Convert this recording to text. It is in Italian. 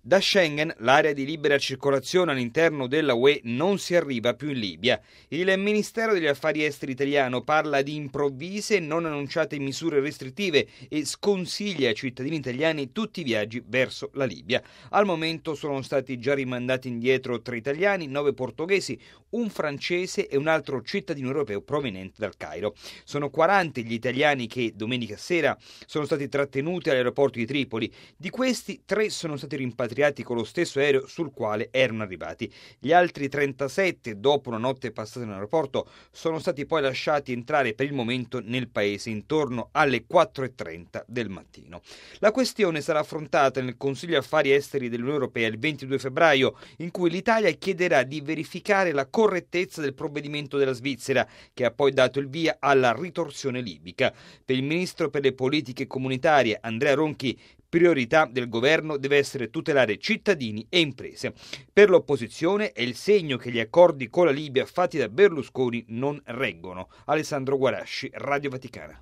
Da Schengen, l'area di libera circolazione all'interno della UE, non si arriva più in Libia. Il Ministero degli Affari Esteri italiano parla di improvvise e non annunciate misure restrittive e sconsiglia ai cittadini italiani tutti i viaggi verso la Libia. Al momento sono stati già rimandati indietro 3 italiani, 9 portoghesi, un francese e un altro cittadino europeo proveniente dal Cairo. Sono 40 gli italiani che domenica sera sono stati trattenuti all'aeroporto di Tripoli. Di questi 3 sono stati rimpatriati con lo stesso aereo sul quale erano arrivati. Gli altri 37, dopo una notte passata in aeroporto, sono stati poi lasciati entrare per il momento nel paese intorno alle 4:30 del mattino. La questione sarà affrontata nel Consiglio Affari Esteri dell'Unione Europea il 22 febbraio, in cui l'Italia chiederà di verificare la correttezza del provvedimento della Svizzera, che ha poi dato il via alla ritorsione libica. Per il ministro per le politiche comunitarie Andrea Ronchi, priorità del governo deve essere tutelare cittadini e imprese. Per l'opposizione è il segno che gli accordi con la Libia fatti da Berlusconi non reggono. Alessandro Guarasci, Radio Vaticana.